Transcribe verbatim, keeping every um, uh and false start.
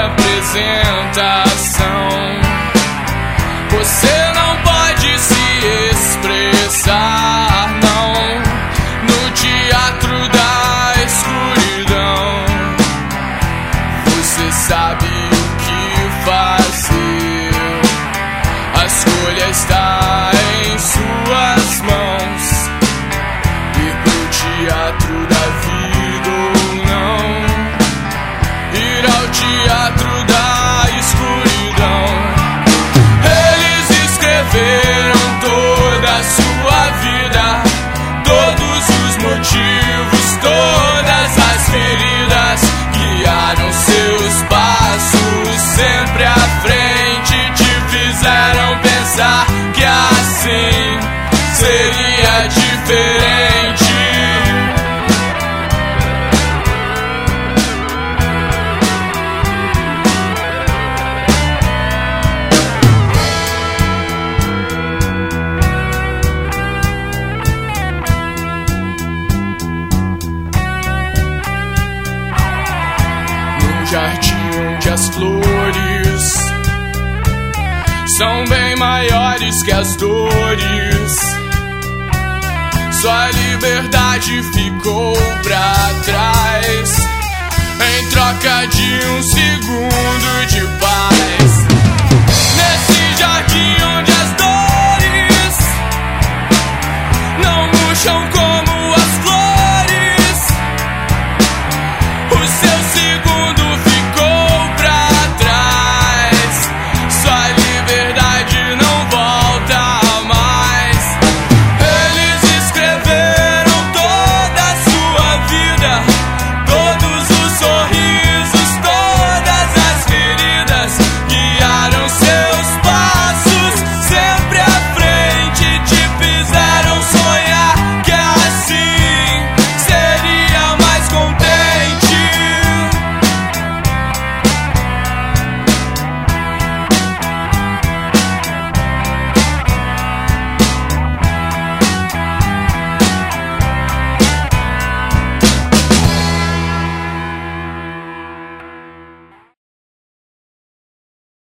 apresentação. Você não pode se expressar, não, no teatro da escuridão. Você sabe o que fazer, a escolha está em suas mãos. Ir pro teatro da vida ou não, ir ao teatro da escuridão. Eles escreveram toda a sua vida, todos os motivos, todas as feridas, guiaram seus passos sempre à frente, te fizeram pensar que assim seria diferente. Num jardim onde as flores são bem maiores que as dores, sua liberdade ficou pra trás em troca de um segundo de paz. Nesse jardim onde